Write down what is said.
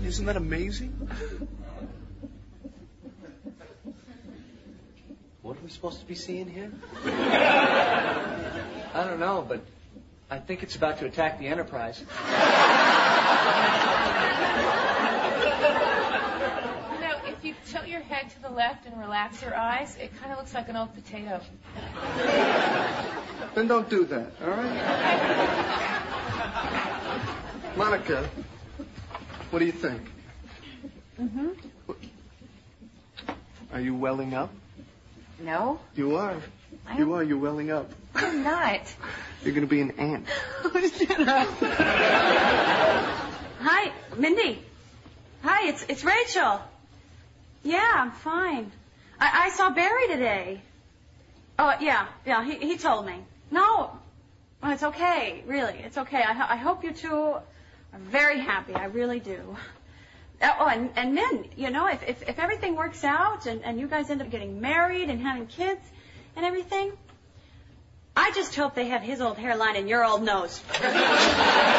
Isn't that amazing? What are we supposed to be seeing here? I don't know, but I think it's about to attack the Enterprise. You know, if you tilt your head to the left and relax your eyes, it kind of looks like an old potato. Then don't do that, all right? Monica, what do you think? Mm-hmm. Are you welling up? No. You are. You are. You're welling up. I'm not. You're going to be an ant. Hi, Mindy. Hi, it's Rachel. Yeah, I'm fine. I saw Barry today. Oh, yeah, he told me. No, it's okay, really. It's okay. I hope you two are very happy. I really do. Oh, and Min, you know, if everything works out and you guys end up getting married and having kids and everything, I just hope they have his old hairline and your old nose.